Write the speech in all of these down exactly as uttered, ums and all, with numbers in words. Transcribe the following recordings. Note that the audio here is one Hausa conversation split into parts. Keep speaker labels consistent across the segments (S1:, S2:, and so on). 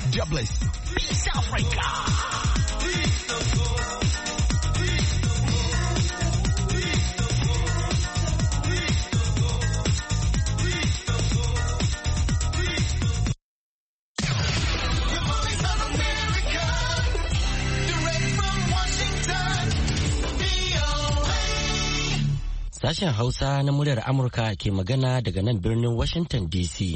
S1: Jobless. East Africa.
S2: Sashen Hausa na muryar Amurka ke magana daga nan birnin Washington D C.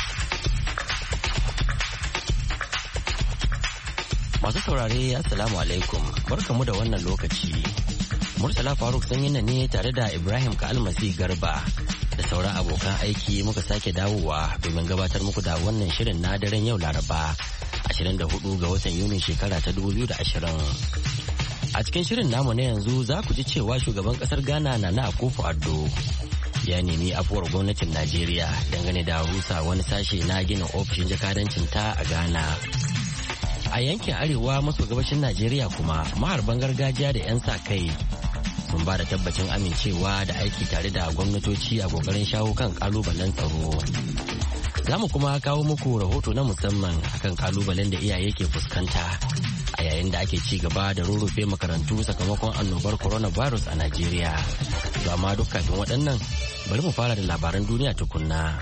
S2: Masu saurare Assalamu alaikum, barkamu da wannan lokaci. Murtala Faruk Sanyina ne tare da Ibrahim Ka'almasi Garba da sauran abokan aiki muka sake dawowa domin gabatar muku da wannan shirin na daren yau Laraba ashirin da hudu ga watan Yunin shekara ta dubu biyu da ashirin. A cikin shirin namu na yanzu za ku ji cewa shugaban kasar Ghana Nana Akufo-Addo ya nemi afuwar gwamnatin Najeriya dangane da rusa wani sashe na gina ofishin jakadancin ta a Ghana. A yankin arewa maso gabashin Najeriya kuma maharban gargajiya da 'yan sa kai sun ba da tabbacin amincewa da aiki tare da gwamnatoci a kokarin shawo kan kalubalen tsaro. Za mu kuma kawo muku rahoto na musamman akan kalubalen da iyaye ke fuskanta a yayin da ake ci gaba da rurrufe makarantu sakamakon annobar coronavirus a Najeriya. To amma duk kafin waɗannan bari mu fara da labaran duniya tukunna.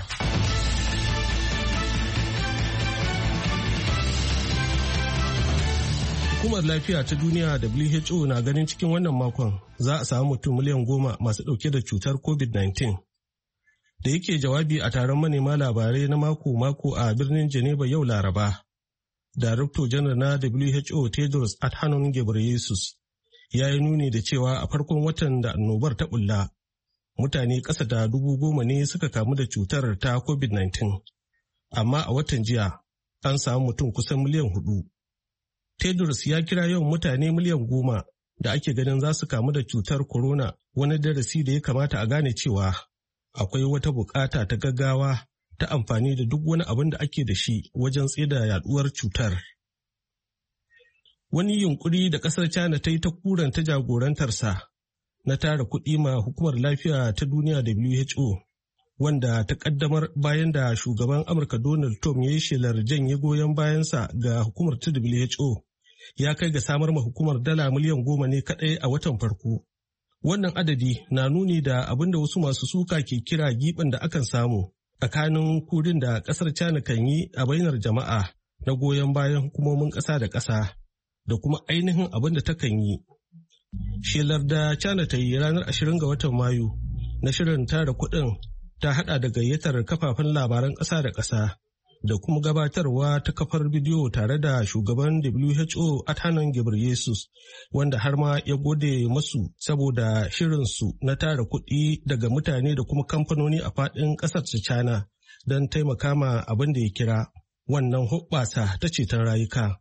S3: Hukumar lafiya ta duniya W H O na ganin cikin wannan makon za a samu mutum miliyan goma masu ɗauke da cutar covid nineteen. Da yake jawabi a taron manema labarai na mako-mako a birnin Geneva yau Laraba. Darakto janar na W H O Tedros Adhanom Ghebreyesus ya yi nuni da cewa a farkon watan da annobar ta bulla mutane ƙasa da dubu goma ne suka kamu da cutar ta covid nineteen, amma a watan jiya an samu mutum kusan miliyan hudu. Tedros ya kira yawan mutane miliyan goma da ake ganin za su kamu da cutar corona wani darasi da ya kamata a gane cewa akwai wata bukata ta gaggawa ta amfani da duk wani abin da ake da shi wajen tsida yaduwar cutar. Wani yunkuri da kasar China ta yi ta kuranta jagorantarsa na tara kuɗi ma hukumar lafiya ta duniya W H O, wanda ta kaddamar bayan da shugaban Amurka Donald Trump ya yi shelar janye goyon bayansa ga hukumar ta W H O, ya kai ga samar ma hukumar dala miliyan goma ne kaɗai a watan farko. Wannan adadi na nuni da abin da wasu masu suka ke kira giɓin da akan samu tsakanin kudin da kasar China kan yi a bainar jama'a na goyon bayan hukumomin ƙasa da ƙasa da kuma ainihin abin da ta kan yi. Shelar da China ta yi ranar ashirin ga watan Mayu na shirin tara kuɗin ta haɗa da gayyatar kafafen labaran ƙasa da ƙasa da kuma gabatarwa ta kafar bidiyo tare da shugaban W H O Adhanom Ghebreyesus, wanda har ma ya gode masu saboda shirinsu na tara kuɗi daga mutane da kuma kamfanoni a faɗin ƙasar ta China don taimaka ma abin da ya kira wannan hoɓɓasa ta ceton rayuka.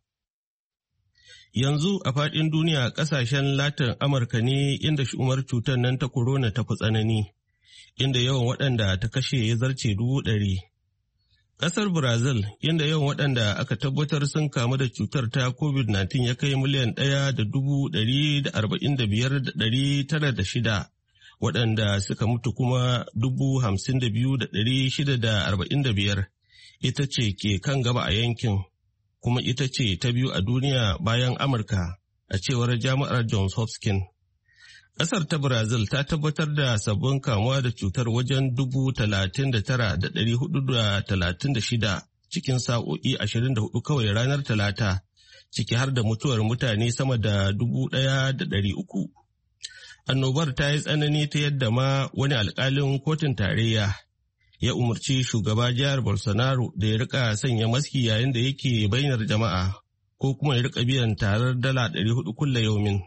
S3: Yanzu a faɗin duniya ƙasashen Latin Amurka ne inda shumar cutar nan ta corona ta fi tsanani, inda yawan waɗanda ta kashe ya zarce dubu ɗari. Ƙasar Brazil, inda yawan waɗanda aka tabbatar sun kamu da cutar ta covid nineteen ya kai miliyan ɗaya da dubu ɗari da arba'in da biyar da ɗari tara da shida, waɗanda suka mutu kuma dubu hamsin da biyu da ɗari shida da arba'in da biyar, ita ce ke kan gaba a yankin, kuma ita ce ta biyu a duniya bayan Amurka, a cewar jami'ar Johns Hopkins. Ƙasar ta Brazil ta tabbatar da sabbin kamuwa da cutar wajen dubu talatin da tara da ɗari hudu da talatin da shida cikin sa'o'i ashirin da hudu kawai ranar Talata, ciki har da mutuwar mutane sama da dubu ɗaya da ɗari uku. Annobar ta yi tsanani ta yadda ma wani alƙalin kotun tarayya ya umarci shugaba jihar Bolsonaro da ya rika sanya maski yayin da yake bainar jama'a ko kuma ya rika biyan tarar dala ɗari hudu kulla yaumin.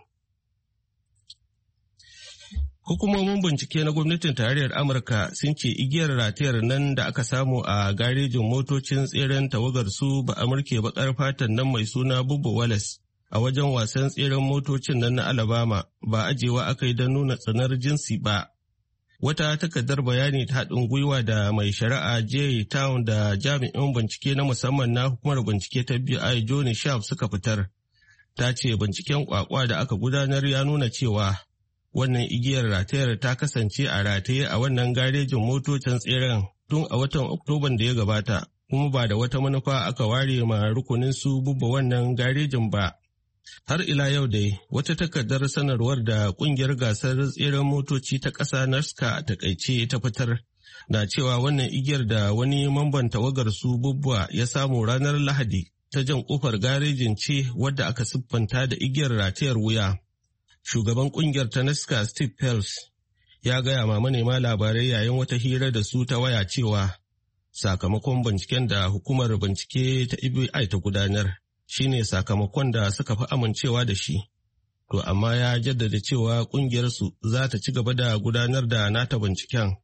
S3: Hukumomin bincike na gwamnatin tarayyar Amurka sun ce igiyar ratayar nan da aka samu a garejin motocin tseren tawagar su ba Amurke bakar fatan nan mai suna Bubba Wallace a wajen wasan tseren motocin nan na Alabama ba ajewa aka yi don nuna tsanar jinsi ba. Wata takardar bayani ta haɗin gwiwa da mai shari'a Jay Town da jami'in bincike na musamman na hukumar bincike ta F B I Johnny Sharp suka fitar. Ta ce binciken kwakwa da aka gudanar ya nuna cewa wannan igiyar ratayar ta kasance a rataye a wannan garejin motocin tseren tun a watan Oktoban da ya gabata kuma ba da wata manufa aka ware ma rukunin su bubba wannan garejin ba. Har ila yau dai wata takardar sanarwar da kungiyar gasar tseren motoci ta ƙasa NASCAR a takaice ta fitar na cewa wannan igiyar da wani mamban tawagar su bubba ya samu ranar Lahadi ta jan kofar garejin ce wadda aka siffanta da igiyar ratayar wuya. Shugaban kungiyar ta NASCAR Steve Phelps ya gaya ma manema labarai yayin wata hira da su ta waya cewa sakamakon binciken da hukumar bincike ta F B I ta gudanar shine sakamakon da suka fi amincewa da shi. To amma ya jaddada cewa kungiyarsu za ta ci gaba da gudanar da nata binciken.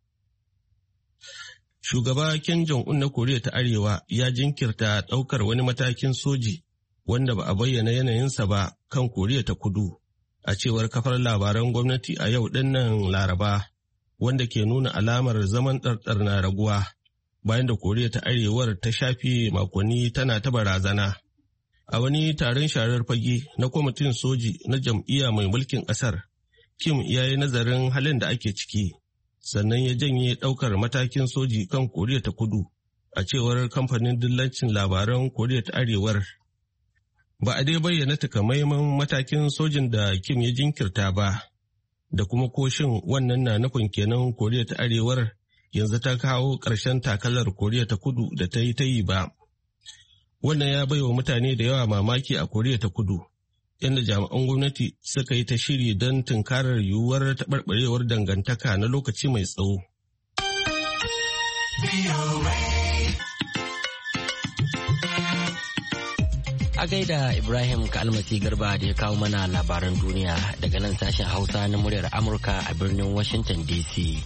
S3: Shugaba Kim Jong-un na Koriya ta Arewa ya jinkirta ɗaukar wani matakin soji wanda ba a bayyana yanayinsa ba kan Koriya ta Kudu, a cewar kafar labaran gwamnati a yau dinnan Laraba, wanda ke nuna alamar zaman ɗarɗar na raguwa bayan da Koriya ta Arewar ta shafe makonni tana ta barazana. A wani taron sharar fage na kwamitin soji na jam'iyya mai mulkin ƙasar, Kim ya yi nazarin halin da ake ciki, sannan ya janye ɗaukar matakin soji kan Koriya ta Kudu, a cewar kamfanin dillancin labaran Koriya ta Arewar. Ba a dai bayyana takamaiman matakin sojin da Kim ya jinkirta ba, da kuma koshin wannan na nufin kenan Koriya ta Arewar yanzu ta kawo ƙarshen takalar Koriya ta Kudu da ta yi ta yi ba. Wannan ya baiwa mutane da yawa mamaki a Koriya ta Kudu, inda jami'an gwamnati suka yi ta shiri don tunkarar yiwuwar taɓarɓarewar dangantaka na lokaci mai tsawo.
S2: A gaida Ibrahim Kalmasi Garba da ya kawo mana labaran duniya daga nan sashen Hausa na muryar Amurka a birnin Washington D C.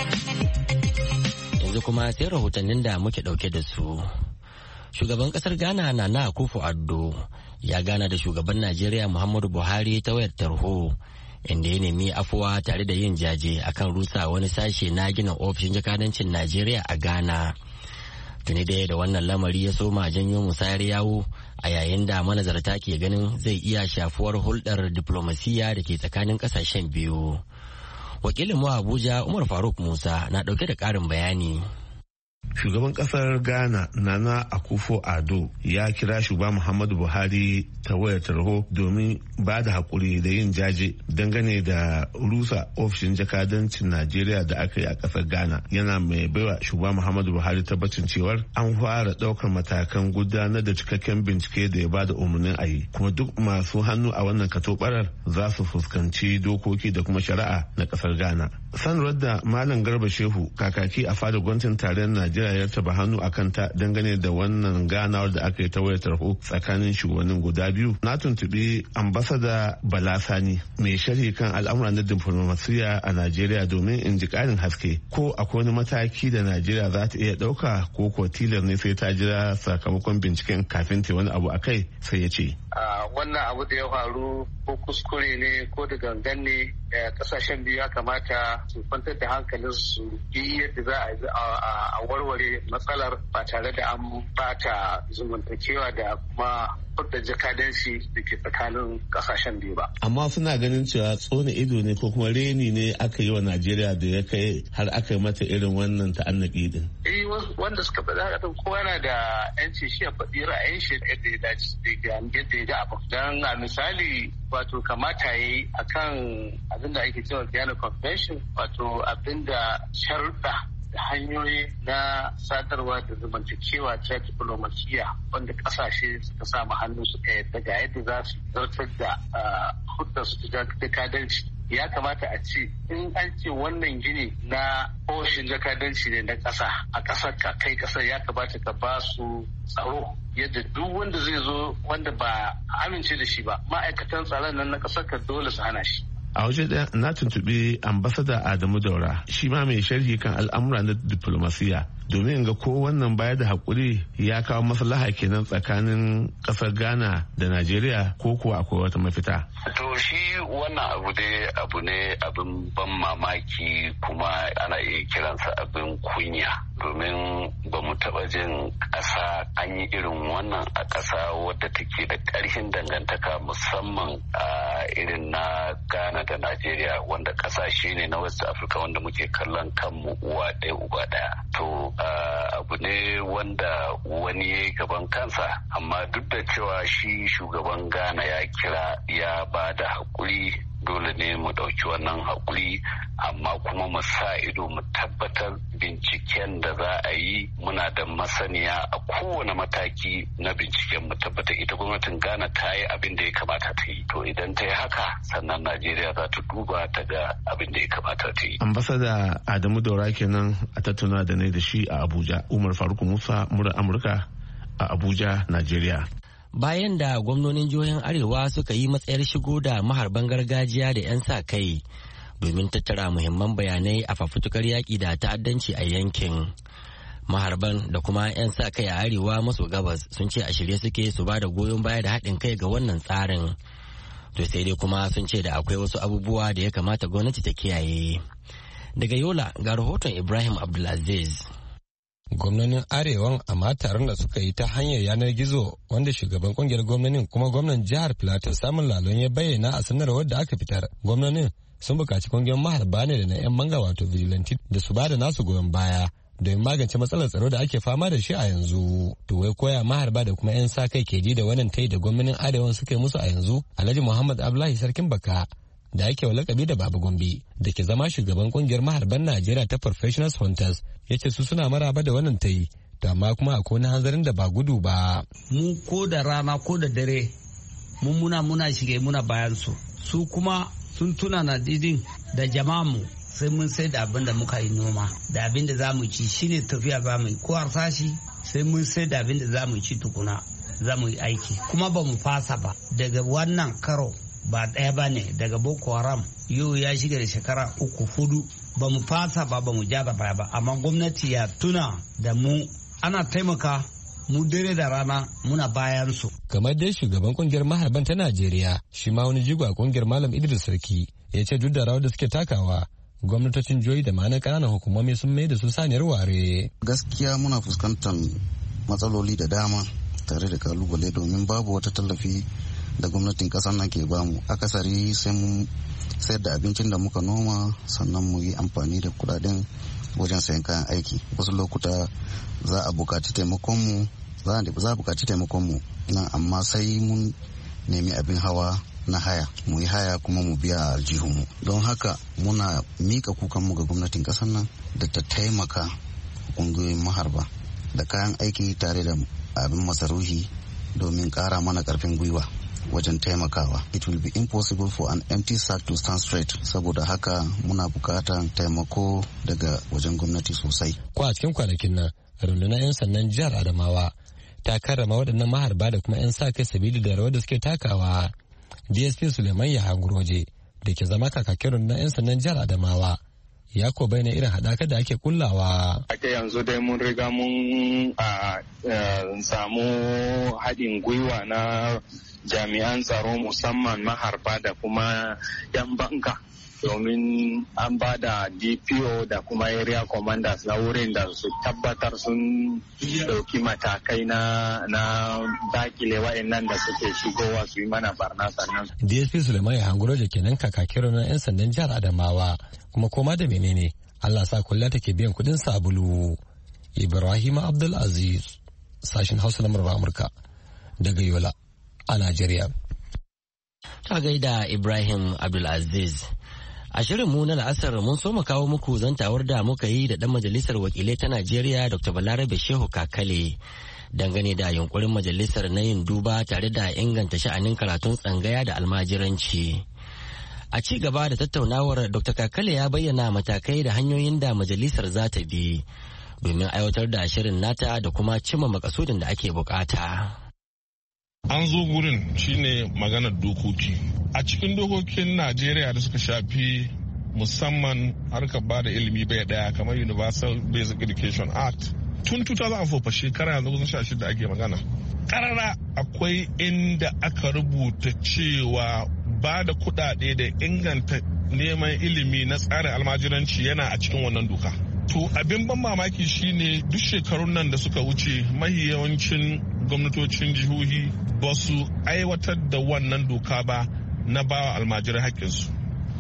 S2: Yanzu kuma sai rahotannin da muke ɗauke da su. Shugaban kasar Ghana Nana Akufo-Addo ya gana da shugaban Najeriya Muhammadu Buhari ta wayar tarho, inda ya nemi afuwa tare da yin jaje akan rusa wani sashe na gina ofishin jakadancin Najeriya a Ghana. Tuni dai da wannan lamari ya soma janyo musayar yawo a yayin da manazarta ke ganin zai iya shafuwar hulɗar diplomasiya da ke tsakanin ƙasashen biyu. Wakilin mu Abuja Umar Faruk Musa na ɗauke da ƙarin bayani.
S4: Shugaban kasar Ghana Nana Akufo-Addo ya kira shugaba Muhammadu Buhari ta wayar tarho domin ba da haƙuri da yin jaje dangane da rusa ofishin jakadancin Najeriya da aka yi a kasar Ghana. Yana mai baiwa shugaba Muhammadu Buhari tabbacin cewar an fara ɗaukar matakan gudanar da cikakken bincike da ya ba da umarnin a yi, kuma duk masu hannu a wannan katobarar za su fuskanci dokoki da kuma shari'a na kasar Ghana. Sanarwar da Malam Garba Shehu, kakaki a fadar gwamnatin tarayyar Najeriya, ya taba hannu a kanta dangane da wannan ganawar da aka yi ta wayar tarho tsakanin shugabannin guda biyu. Na tuntubi ambasada Bala Sani, mai sharhi kan al'amura na diplomasiya a Najeriya, domin in ji karin haske ko akwai wani mataki da Najeriya za ta iya ɗauka ko ko tilar ne sai ta jira sakamakon binciken kafin ta wani abu a kai. Sai ya ce
S5: wannan abu da ya faru ko kuskure ne ko da gangan ne, kasashen biyu ya kamata su kwantar da hankalin su yi yadda za a warware matsalar ba tare da an bata zumuntakewa da kuma da jakadanci da ke tsakanin kasashen biyu ba.
S4: Amma suna ganin cewa tsone ido ne ko kuma reni ne aka yi wa Najeriya da ya kai har aka yi mata irin wannan ta'annaki din.
S5: Eh, wanda suka faɗa haka kowa yana da yanci shi ya faɗi ra'ayin shi yadda ya dace yadda ya ga abu. Dan a misali wato kamata yayi akan abin da ake cewa Vienna Convention, wato abin da sharuɗa da hanyoyi na sadarwa da zamantakewa ta diplomasiya wanda kasashe suka samu hannu suka yadda ga yadda za su zartar da hudda su ta jakadanci. Ya kamata a ce in an ce wannan gini na ofishin jakadanci ne na ƙasa a ƙasar ka kai ƙasar, ya kamata ka ba su tsaro yadda duk wanda zai zo wanda ba amince da shi ba, ma'aikatan tsaron nan na ƙasar ka dole su hana shi.
S4: A waje ɗaya na tuntuɓi ambasada Adamu Daura, shi ma mai sharhi kan al'amura na diplomasiya, domin ga ko wannan baya da haƙuri ya kawo maslaha kenan tsakanin ƙasar Ghana da Najeriya ko kuwa akwai wata mafita.
S6: To shi wannan abu dai abu ne abin ban mamaki kuma ana iya kiransa abin kunya domin ba mu taɓa jin ƙasa an yi irin wannan a ƙasa wadda take da ƙarfin dangantaka musamman a irin na Ghana da Najeriya wanda ƙasashe ne na West Africa wanda muke kallon kanmu uwa ɗaya uba ɗaya. To abu ne wanda wani ya yi gaban kansa amma duk da cewa shi shugaban Ghana ya kira ya ba da haƙuri dole ne mu ɗauki wannan haƙuri amma kuma mu sa ido mu tabbatar binciken da za a yi muna da masaniya a kowane mataki na binciken mu tabbatar ita gwamnatin Ghana ta yi abin da ya kamata ta yi to idan ta yi haka sannan Najeriya za ta duba ta ga abin da ya kamata ta yi.
S4: Ambasada Adamu Daura kenan a tattauna da ne da shi a Abuja. Umar Faruk Musa murar Amurka a Abuja, Najeriya.
S2: Bayan da gwamnonin jihohin Arewa suka yi matsayar shigo da maharban gargajiya da 'yan sa kai domin tattara muhimman bayanai a fafutukar yaƙi da ta'addanci a yankin. Maharban da kuma 'yan sa kai a Arewa maso gabas sun ce a shirye suke su ba da goyon baya da haɗin kai ga wannan tsarin. To sai dai kuma sun ce da akwai wasu abubuwa da ya kamata gwamnati ta kiyaye. Daga Yola ga rahoton Ibrahim Abdulaziz.
S7: Gwamnonin Arewan amma taron da suka yi ta hanyar yanar gizo wanda shugaban kungiyar gwamnonin kuma gwamnan jihar Plateau Samun Lalon ya bayyana a sanarwar da aka fitar. Gwamnonin sun buƙaci kungiyar maharba ne da na 'yan manga wato vigilante da su bada nasu goyon baya domin magance matsalar tsaro da ake fama da shi a yanzu. To wai koya maharba da kuma 'yan sa kai ke ji da wannan tayi da gwamnonin Arewan suka yi musu a yanzu? Alhaji Muhammad Abdullahi Sarkin Baka da ake wa lakabi da Baba Gombe da ke zama shugaban kungiyar maharban Najeriya ta Professional Hunters ya ce su suna maraba da wannan ta yi to amma kuma akwai wani hanzarin da ba gudu ba.
S8: Mu ko da rana ko da dare mun muna muna shige muna bayan su su kuma sun tuna na didin da jama'a mu sai mun sai da abin da muka yi noma da abin da za mu ci shine tafiya za mu yi ko harsashi sai mun sai da abin da za mu ci tukuna za mu yi aiki kuma ba mu fasa ba daga wannan karo ba ɗaya ba ne daga Boko Haram yau ya shiga da shekara uku hudu ba mu fasa ba ba mu ja da baya ba amma gwamnati ya tuna da mu ana taimaka mu dare da rana muna bayan su.
S7: Kamar dai shugaban kungiyar maharban ta Najeriya shi ma wani jigo a kungiyar Malam Idris Sarki ya ce duk da rawar da suke takawa gwamnatocin jihohi da ma'anar ƙananan hukumomi sun mai da su saniyar ware.
S9: Gaskiya muna fuskantar matsaloli da dama tare da kalubale domin babu wata tallafi da gwamnatin kasar nan ke bamu akasari sai mun sayar da abincin da muka noma sannan mu yi amfani da kudaden wajen sayan kayan aiki wasu lokuta za a bukaci taimakon mu za a bukaci taimakon mu nan amma sai mun nemi abin hawa na haya mu yi haya kuma mu biya aljihunmu don haka muna mika kukanmu ga gwamnatin kasar nan da ta taimaka kungiyoyin maharba da kayan aiki tare da abin masarufi domin kara mana karfin gwiwa wajen taimakawa. It will be impossible for an empty sack to stand straight. Saboda haka muna bukatar taimako daga wajen gwamnati sosai.
S7: Ko a cikin kwanakin nan, rundunar 'yan sandan jihar Adamawa ta karrama waɗannan maharba da kuma 'yan sa kai sabili da rawar da suke takawa. D S P Suleiman Yahanguroje da ke zama kakakin rundunar 'yan sandan jihar Adamawa ya ko bayyana irin haɗaka da ake kullawa.
S10: Ake yanzu dai mun riga mun samu haɗin gwiwa na jami'an tsaro musamman maharba da kuma 'yan banka domin an ba da D P O da kuma area commanders na wurin da su tabbatar sun dauki matakai na na dakile wa'annan da suke shigowa su yi mana barna sannan.
S7: D S P Suleiman Yahanguroje kenan kakakin na 'yan sandan jihar Adamawa kuma koma da menene Allah sa kulla take biyan kudin sabulu. Ibrahim Abdul Aziz sashin Hausa na murar Amurka daga Yola a Najeriya.
S2: Ta gaida Ibrahim Abdulaziz. A shirin mu na la'asar mun so mu kawo muku zantawar da muka yi da ɗan majalisar wakilai ta Najeriya Doctor Balarabe Shehu Kakale dangane da yunkurin majalisar na yin duba tare da inganta sha'anin karatun tsangaya da almajiranci. A ci gaba da tattaunawar Doctor Kakale ya bayyana matakai da hanyoyin da majalisar za ta bi domin aiwatar da shirin nata da kuma cimma makasudin da ake bukata.
S11: An zo gurin shine maganar dokoki. A cikin dokokin Najeriya da suka shafi musamman harkar ba da ilimi bai daya kamar Universal Basic Education Act. Tun two thousand four fa shekara yanzu kusan sha shida ake magana. Karara akwai inda aka rubuta cewa ba da kuɗaɗe da inganta neman ilimi na tsarin almajiranci yana a cikin wannan doka. To abin ban mamaki shine duk shekarun nan da suka wuce mahi yawancin gwamnatocin jihohi ba su aiwatar da wannan doka ba na bawa almajirai haƙƙinsu.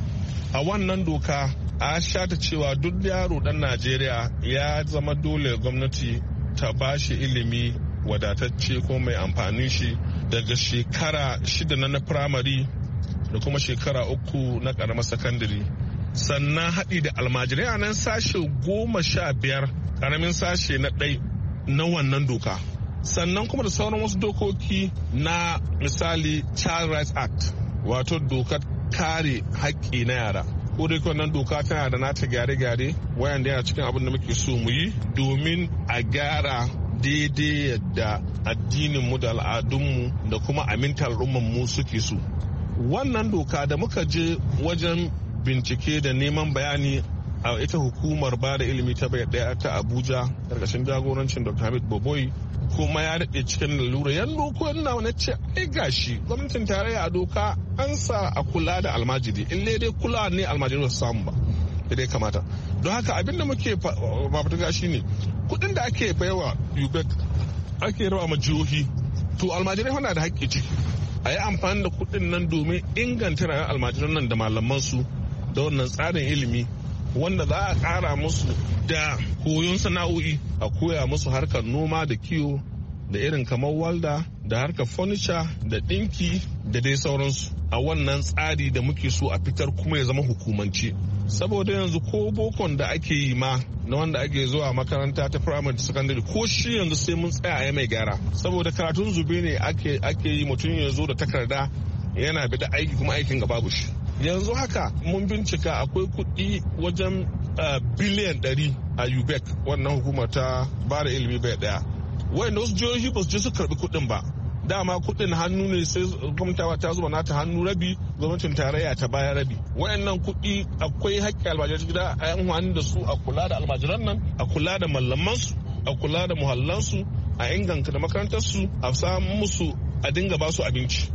S11: A wannan doka a shata cewa duk yaro ɗan Najeriya ya zama dole gwamnati ta ba shi ilimi wadatacce ko mai amfani shi daga shekara shida na na firamare da kuma shekara uku na ƙaramar sakandare. Sannan haɗi da almajirai a nan sashe goma sha biyar ƙaramin sashe na ɗai na wannan doka. Sannan kuma da sauran wasu dokoki na misali Child Rights Act wato dokar kare haƙƙi na yara. Ko dai wannan doka tana da nata gyare-gyare wayanda yana cikin abin da muke so mu yi domin a gyara daidai yadda addininmu da al'adunmu da kuma amintar al'ummanmu suke so. Wannan doka da muka je wajen bincike da neman bayani a ita hukumar ba da ilimi ta bai daya ta Abuja karkashin jagorancin Doctor Hamid Boboyi kuma ya daɗe cikin lalura yan dokuwan na wani ce ai gashi gwamnatin tarayya a doka an sa a kula da almajiri in dai kula ne almajiri ba su samu ba da dai kamata. Don haka abinda muke fafutuka shine kuɗin da ake baiwa U B E C ake rawa ma jihohi to almajirai wana da haƙƙi ciki a yi amfani da kuɗin nan domin inganta rayuwar almajiran nan da malamansu da wannan tsarin ilimi wanda za a ƙara musu da koyon sana'o'i a koya musu harkar noma da kiwo da irin kamar walda da harkar furniture da ɗinki da dai sauransu a wannan tsari da muke so a fitar kuma ya zama hukumance. Saboda yanzu ko bokon da ake yi ma na wanda ake zuwa makaranta ta primary da secondary ko shi yanzu sai mun tsaya a yi mai gyara saboda karatun zube ne ake yi mutum ya zo da takarda yana bi da aiki kuma aikin gaba babu shi. Yanzu haka mun bincika akwai kuɗi wajen biliyan ɗari a U B E C wannan hukumar ta ba da ilimi bai ɗaya wayanda wasu jihohi ba su je su karɓi kuɗin ba dama kuɗin hannu ne sai gwamnati ta zuba nata hannu rabi gwamnatin tarayya ta baya rabi wayannan kuɗi akwai haƙƙi almajirai gida a yan hannu da su a kula da almajiran nan a kula da mallamansu a kula da muhallansu a inganta da makarantarsu a samu musu a dinga ba su abinci.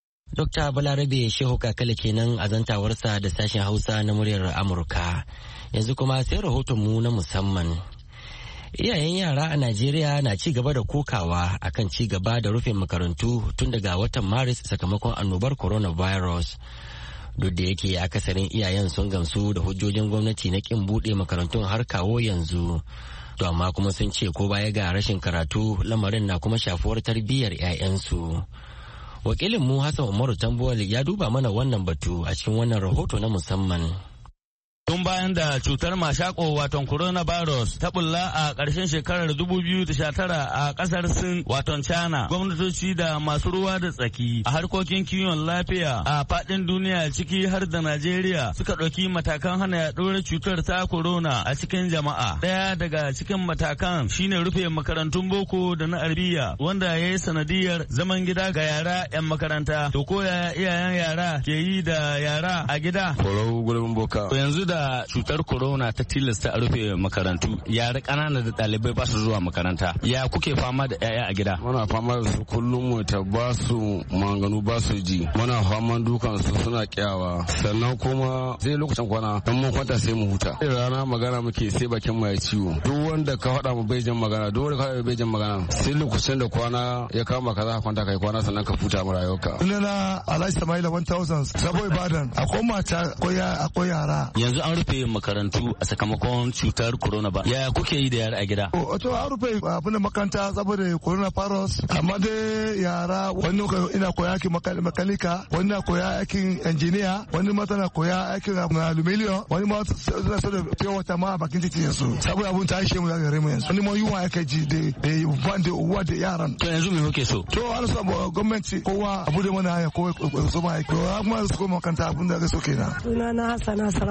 S2: Dokta Balarabe Shehu Kakale kenan a zantawarsa da sashen Hausa na muryar Amurka. Yanzu kuma sai rahotonmu na musamman. Iyayen yara a Najeriya na ci gaba da kokawa akan ci gaba da rufe makarantu tun daga watan Maris sakamakon annobar coronavirus. Duk da yake akasarin iyayen sun gamsu da hujjojin gwamnati na kin buɗe makarantun har kawo yanzu. To amma kuma sun ce ko baya ga rashin karatu lamarin na kuma shafuwar tarbiyyar 'ya'yansu. Wakilin mu Hassan Umaru Tambuwal ya duba mana wannan batu a cikin wannan rahoto na musamman.
S12: Tun bayan da cutar mashako waton coronavirus ta bulla a ƙarshen shekarar dubu biyu da sha tara a ƙasar Sin waton China, gwamnatoci da masu ruwa da tsaki a harkokin kiwon lafiya a faɗin duniya ciki har da Najeriya suka ɗauki matakan hana yaɗuwar cutar ta corona a cikin jama'a. Ɗaya daga cikin matakan shine rufe makarantun boko da na arabiya wanda ya yi sanadiyar zaman gida ga yara 'yan makaranta. To ko yaya iyayen yara ke yi da yara a gida?
S13: Koro gurbin boka.
S12: Yanzu da cutar corona ta tilasta a rufe makarantu yara ƙanana da ɗalibai ba su zuwa makaranta ya kuke fama da 'ya'ya a gida?
S13: Muna fama da su kullum mu ta ba su maganu ba su ji muna faman dukan su suna kyawa sannan kuma sai lokacin kwana dan mun kwanta sai mu huta rana magana muke sai bakin mu ya ciwo duk wanda ka faɗa mu bai jin magana duk wanda ka faɗa bai jin magana sai lokacin da kwana ya kama ka za ka kwanta kai kwana sannan ka futa mu rayuwarka.
S14: Sunana Alhaji Samaila one thousand Sabo Ibadan akwai mata akwai yara.
S12: Yanzu an rufe makarantu a sakamakon cutar corona ba. Yaya kuke yi da yara a gida?
S14: Wato an rufe abin da makaranta saboda corona virus amma dai yara wani ina koya aikin makanika wani na koya aikin injiniya wani ma tana koya aikin aluminium wani ma suna so da fiye wata ma a bakin titi yanzu saboda abin ta ishe mu ya gare mu yanzu wani ma yiwuwa aka ji da ban da uwa da yaran.
S12: To yanzu me kuke so?
S14: To an so gwamnati kowa abu da mana haya kowa so ma aiki kuma su koma makaranta abin da ga so kenan.
S15: Sunana Hassana Sarauniyar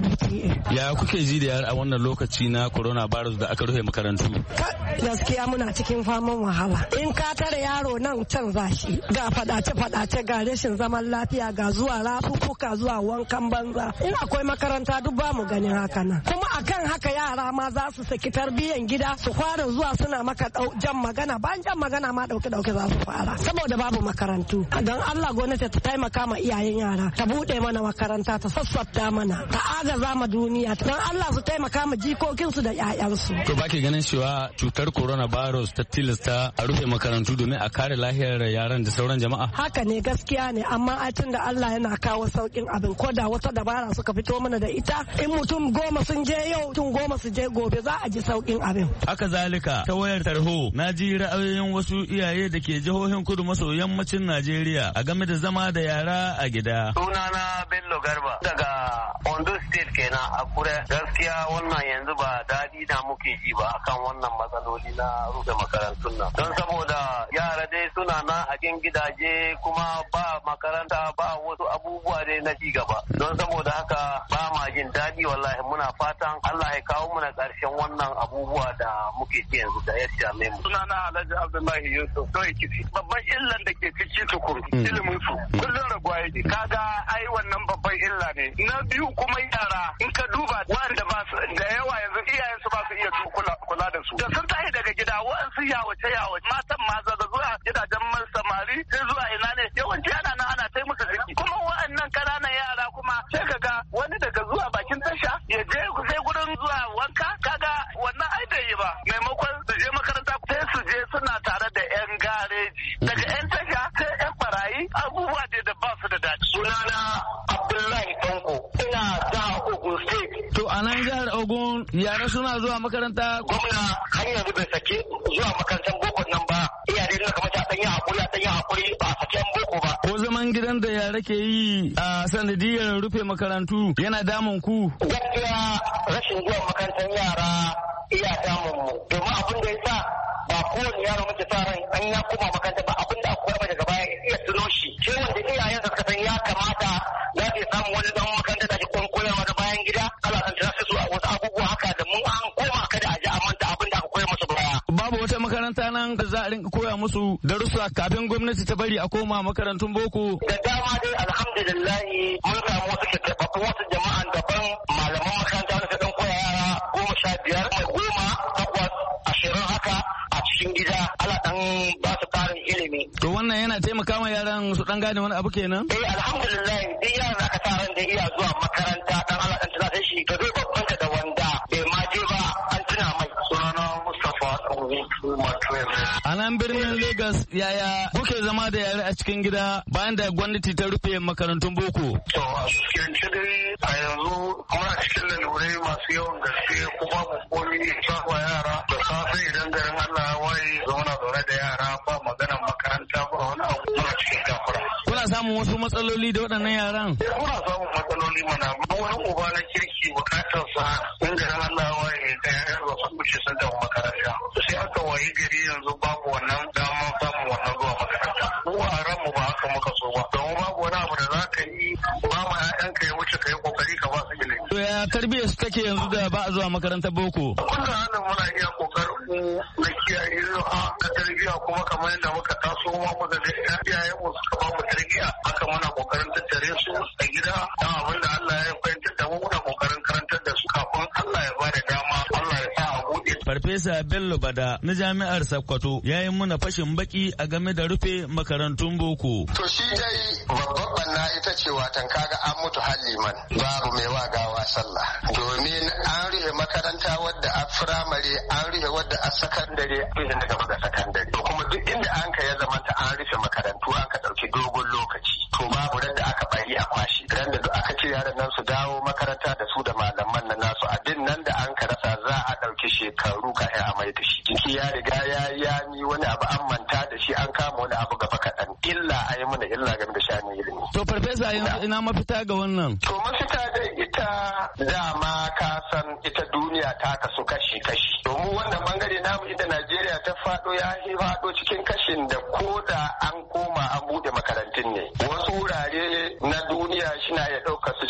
S15: N T A.
S12: Ya kuke ji da yara a wannan lokaci na coronavirus da aka rufe makarantu?
S15: Gaskiya muna cikin faman wahala. In ka tare yaro nan can zashi ga fadace-fadace ga rashin zaman lafiya ga zuwa rafuffuka zuwa wankan banza. In akwai makaranta duk ba mu ganin haka nan. Kuma akan haka yara ma za su saki tarbiyyan gida su fara zuwa suna maka jan magana bayan jan magana ma dauke-dauke za su fara. Saboda babu makarantu. Don Allah gwamnati ta taimaka ma iyayen yara ta bude mana makaranta ta sassafta mana ta agaza ma duniya don Allah su taimaka ma jikokinsu da 'ya'yansu.
S12: To ba ke ganin cewa cutar coronavirus ta tilasta a rufe makarantu domin a kare lahiyar yaran da sauran jama'a?
S15: Haka ne gaskiya ne amma ai tun da Allah yana kawo saukin abin ko da wata dabara suka fito mana da ita in mutum goma sun je yau tun goma su je gobe za a ji saukin abin.
S12: Haka zalika ta wayar tarho na ji ra'ayoyin wasu iyaye da ke jihohin kudu maso yammacin Najeriya a game da zama da yara a gida.
S5: Sunana Bello Garba daga Ondo State kenan a Kure. Gaskiya wannan yanzu ba daɗi da muke ji ba akan wannan matsaloli na rufe makarantun nan. Don saboda yara dai suna nan a cikin gidaje kuma ba makaranta ba wasu abubuwa dai na ci gaba. Don saboda haka ba ma jin daɗi wallahi muna fatan Allah ya kawo muna ƙarshen wannan abubuwa da muke ji yanzu da ya same mu. Sunana Alhaji Abdullahi Yusuf Doyi Kifi. Babban illan da ke ciki tukuru ilimin su kullum raguwa yake. Kaga ai wannan babban illa ne. Na biyu kuma yara in ka duba wanda ba su da yawa yanzu iyayen su ba su iya kula da su. Da sun tashi daga gida wa'ansu yawace yawace matan ma zaga zuwa gidajen samari sai zuwa ina ne yawanci ana nan ana tai musu ziki. Kuma wa'annan ƙananan yara kuma sai ka ga wani daga zuwa bakin tasha ya je sai gurin zuwa wanka kaga wannan ai bai yi ba. Maimakon su je makaranta sai su je suna tare da 'yan gareji daga 'yan tasha sai 'yan barayi abubuwa da ba su da daɗi. Sunana Abdullahi Tanko ina da Ogun State.
S12: To a nan jihar Ogun yara suna zuwa makaranta.
S5: Gwamna har yanzu bai sake zuwa makarantar boko nan ba. Iyaye ne kamar ta ɗanyi hakuri a ɗanyi hakuri ba a sake boko ba.
S12: Ko zaman gidan da yara ke yi a sanadiyar rufe makarantu yana damun ku?
S5: Gaskiya rashin zuwa makarantar yara iya damun mu. Domin abin da ya sa ba kowane yaro muke sa ran an ya koma makaranta ba abin da aka koyar daga baya iya tuno shi. Shi wanda iyayen suka san ya kamata za su samu wani dan makaranta da ke koyarwa da bayan gida Allah kan tsara su a wasu abubuwa haka da mun an koma kada a ji a manta abin da aka koyar musu baya.
S12: Babu wata makaranta nan da za a rinka koya musu darussa kafin gwamnati ta bari a koma makarantun boko.
S5: Da dama dai alhamdulillah mun samu wasu keɓaɓɓun wasu jama'an daban malaman makaranta da suka koya yara goma sha biyar mai goma takwas ashirin haka a cikin gida ala dan ba su karin ilimi.
S12: To wannan yana taimaka ma yaran su dan gane wani abu kenan?
S5: Eh alhamdulillah duk yaran da aka sa ran da iya zuwa makaranta dan ala dan tana shi to zai babbanta da wanda bai ma je ba an tuna mai. Sunana Mustapha
S12: A nan birnin Lagos yaya kuke zama da yare a cikin gida bayan da gwamnati ta rufe makarantun boko?
S5: To a cikin dai a yanzu muna cikin lalurai masu yawan gaske kuma mu komi sawa yara da safe idan garin Allah ya waye zauna zaune da yara ba magana makaranta ba wani abu muna cikin gafara.
S12: Kuna samun wasu matsaloli da waɗannan yaran?
S5: Muna samun matsaloli mana wani uba na kirki bukatar sa in garin Allah ya waye da yaran ba su wuce sun tafi makaranta. Sai aka wayi gari yanzu babu wannan damar samun wannan zuwa makaranta. Mu a ranmu ba haka muka so ba. Don babu wani abu da za ka yi ba ma 'ya'yanka ya wuce ka yi kokari ka ba su ilimi.
S12: To ya tarbiyyar su take yanzu da ba a zuwa makarantar boko?
S5: Kullum hannun muna iya kokarin mu na kiyaye zuwa na tarbiyya kuma kamar yadda muka taso ma muka ga iyayen mu suka ba mu tarbiyya haka muna kokarin tattare su a gida dan abin da Allah ya fahimtar da mu muna kokarin karantar da su kafin Allah ya bada dama Allah ya sa a buɗe.
S12: Farfesa Bello Bada na Jami'ar Sokoto ya yi muna fashin baki a game da rufe makarantun boko.
S16: To shi dai babban banna ita ce watan kaga an mutu halliman babu mai wagawa sallah domin an rufe makaranta wadda a firamare an rufe wadda a sakandare rufe na gaba ga sakandare to kuma duk inda an ka ya zamanta an rufe makarantu an ka ɗauki dogon lokaci to babu ran da aka bari a kwashi ran da duk aka ce yaran nan su dawo makaranta da su da malaman nan nasu abin nan da an ka rasa za a ɗauki shekaru kafin a mai da shi jiki ya riga ya yi wani abu an manta da shi an kama wani abu gaba kaɗan illa a yi mana illa game da shanin ilimi.
S12: To farfesa ina mafita ga wannan?
S16: To mafita dai ita dama ka san ita duniya ta kasu kashi-kashi. Domin wannan bangare namu inda Najeriya ta faɗo ya yi faɗo cikin kashin da ko da an koma an buɗe makarantun ne. Wasu wurare na duniya shina ya ɗauka su cikin shekaru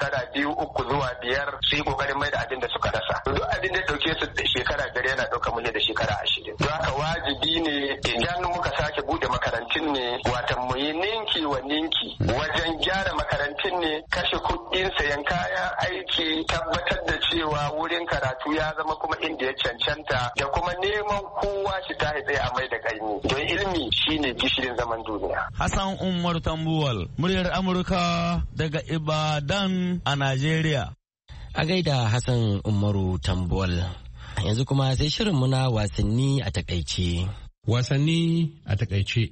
S16: shekara biyu uku zuwa biyar su yi kokarin mai da abin da suka rasa. Duk abin da dauke su shekara biyar yana ɗauka mu da shekara ashirin. Don haka wajibi ne idan muka sake bude makarantun ne watan mu yi ninki wa ninki wajen gyara makarantun ne, kashe kuɗin sayan kayan aiki, tabbatar da cewa wurin karatu ya zama kuma inda ya cancanta, da kuma neman kowa shi ta tsaye a mai da kaimi don ilimi shine gishirin zaman duniya.
S12: Hassan Umar Tambuwal, muryar Amurka daga Ibadan a Najeriya.
S2: A gaida Hassan Umaru Tambuwal. Yanzu kuma sai shirin muna wasanni a takaice.
S17: Wasanni a takaice.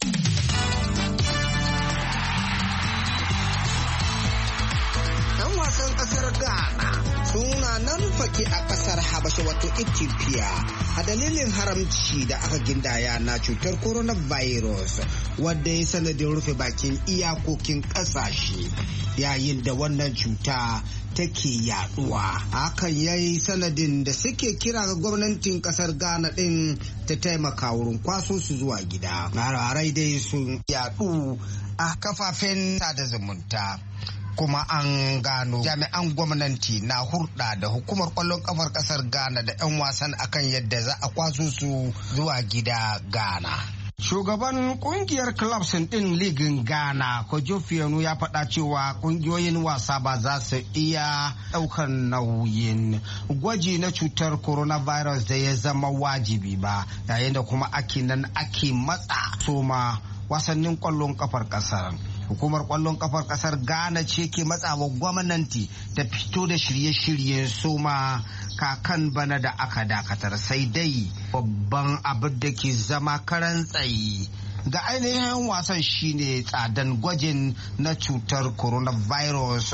S18: Ɗan wasan ƙasar Ghana suna nan fake a ƙasar Habasha wato Ethiopia a dalilin haramci da aka gindaya na cutar coronavirus wadda ya sanadin rufe bakin iyakokin ƙasashe yayin da wannan cuta take yaduwa. Hakan ya yi sanadin da suke kira ga gwamnatin kasar Ghana din ta taimaka wurin kwaso su zuwa gida. Hararai dai sun yadu a kafafen sada zumunta. Kuma an gano jami'an gwamnati na hurɗa da hukumar ƙwallon ƙafar ƙasar Ghana da 'yan wasan akan yadda za a kwaso su zuwa gida Ghana. Shugaban kungiyar clubs din ligin Ghana, Kojo Fionu ya faɗa cewa kungiyoyin wasa ba za su iya ɗaukar nauyin gwaji na cutar coronavirus da ya zama wajibi ba, yayin da kuma ake nan ake matsa soma wasannin ƙwallon ƙafar ƙasar. Hukumar kwallon kafar kasar Ghana ce ke matsawa gwamnati ta fito da shirye-shiryen soma kakan bana da aka dakatar, sai dai babban abin da ke zama karan tsayi ga ainihin wasan shine tsadan gwajin na cutar coronavirus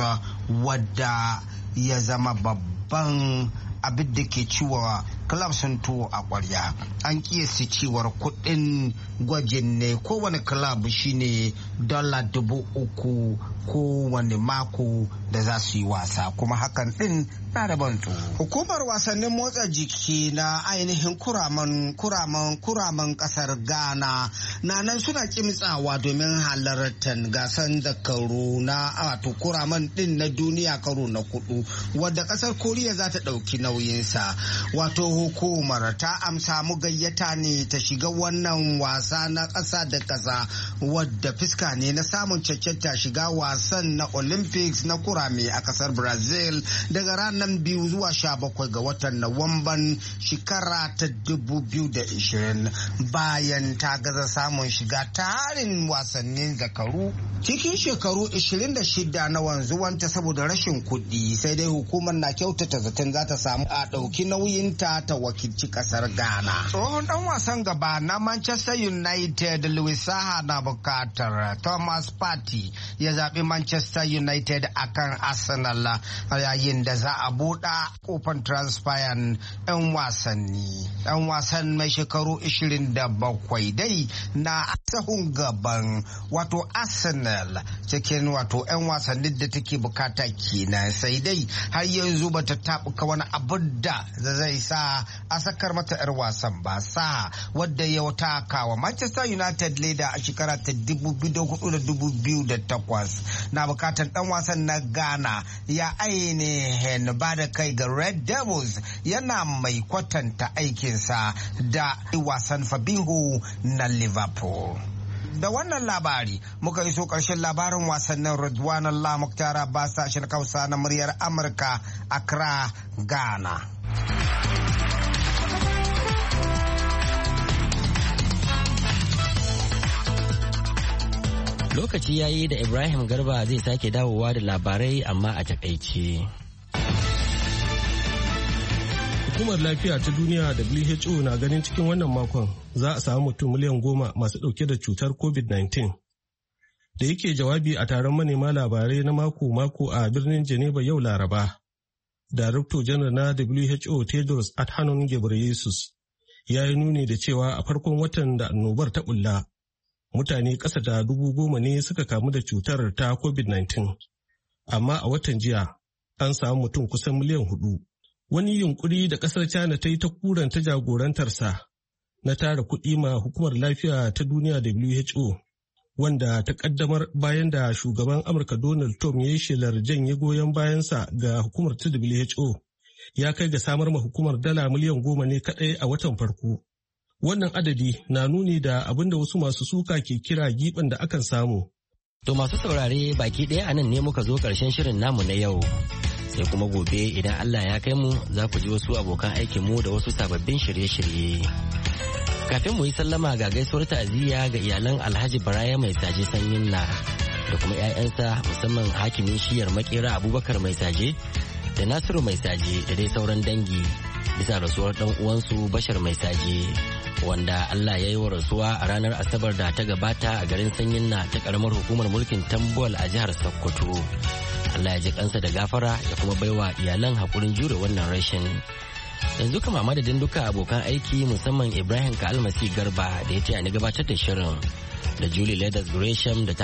S18: wadda ya zama babban abin da ke ciwa club sun tuwo a kwarya. An kiyasi cewar kudin gwajin ne kowane club shine dala dubu uku kowane mako da za su yi wasa, kuma hakan din na da bantu. Hukumar wasannin motsa jiki na ainihin kuraman kuraman kuraman kasar Ghana na nan suna kimtsawa domin halartar gasan zakaru na wato kuraman din na duniya karo na kudu wadda kasar Koriya za ta dauki nauyinsa. Wato hukumar ta amsa mu gayyata ne ta shiga wannan wasa na ƙasa da ƙasa wadda fiska ne na samun cancanta shiga wasan na Olympics na kurame a ƙasar Brazil daga ranar biyu zuwa sha bakwai ga watan Nuwamban shekara ta dubu biyu da ishirin bayan ta gaza samun shiga tarin wasannin zakaru cikin shekaru ishirin da shida na wanzuwanta saboda rashin kuɗi, sai dai hukumar na kyautata zaton za ta samu a ɗauki nauyinta ta wakilci kasar Ghana. Tsohon dan wasan gaba na Manchester United Louis Saha na bukatar Thomas Partey ya zaɓi Manchester United akan Arsenal yayin da za a buɗa kofar transfer 'yan wasanni. Ɗan wasan mai shekaru ishirin da bakwai dai na sahun gaban wato Arsenal cikin wato 'yan wasannin da take bukata kenan, sai dai har yanzu bata taɓuka wani abu da zai sa a sakar mata 'yar wasan ba. Sa wadda ya taka wa Manchester United leda a shekara ta dubu biyu da hudu da dubu biyu da takwas na bukatar dan wasan na Ghana ya ainihin ba da kai ga Red Devils, yana mai kwatanta aikinsa da wasan Fabinho na Liverpool. Da wannan labari muka iso ƙarshen labarin wasannin Ridwan Allah Mukhtar Abbas, sashen Hausa na muryar Amurka, Accra, Ghana.
S2: Lokaci ya yi da Ibrahim Garba zai sake dawowa da labarai amma a takaice.
S3: Hukumar lafiya ta duniya W H O na ganin cikin wannan makon za a samu mutum miliyan goma masu ɗauke da cutar covid nineteen. Da yake jawabi a taron manema labarai na mako-mako a birnin Geneva yau Laraba, Darakto Janar na W H O Tedros Adhanom Ghebreyesus ya yi nuni da cewa a farkon watan da annobar ta bulla, mutane ƙasa da dubu goma ne suka kamu da cutar ta covid nineteen. Amma a watan jiya an samu mutum kusan miliyan hudu. Wani yunkuri da ƙasar China ta yi ta kuranta jagorantarsa na tara kuɗi ma hukumar lafiya ta duniya W H O wanda ta kaddamar bayan da shugaban Amurka Donald Trump ya yi shelar janye goyon bayansa ga hukumar ta W H O ya kai ga samar ma hukumar dala miliyan goma ne kaɗai a watan farko. Wannan adadi na nuni da abin da wasu masu suka ke kira giɓin da akan samu.
S2: To masu saurare baki ɗaya a nan ne muka zo ƙarshen shirin namu na yau. Sai kuma gobe idan Allah ya kai mu za ku ji wasu abokan aikinmu da wasu sababbin shirye-shirye. Kafin mu yi sallama ga gaisuwar ta'aziyya ga iyalan Alhaji Baraya Mai Saje Sanyin na da kuma 'ya'yansa musamman hakimin shiyar Makera Abubakar Mai Saje da Nasiru Mai Saje da dai sauran dangi bisa rasuwar dan uwansu Bashar Mai Saje wanda Allah ya yi wa rasuwa a ranar Asabar da ta gabata a garin Sanyin na ta karamar hukumar mulkin Tambuwal a jihar Sokoto. Allah ya ji kansa da gafara ya kuma baiwa iyalan hakurin jure wannan rashin. Yanzu kama madadin duka abokan aiki musamman Ibrahim Ka'almasi Garba da ya taya ni gabatar da shirin da Julie Leathers Gresham da ta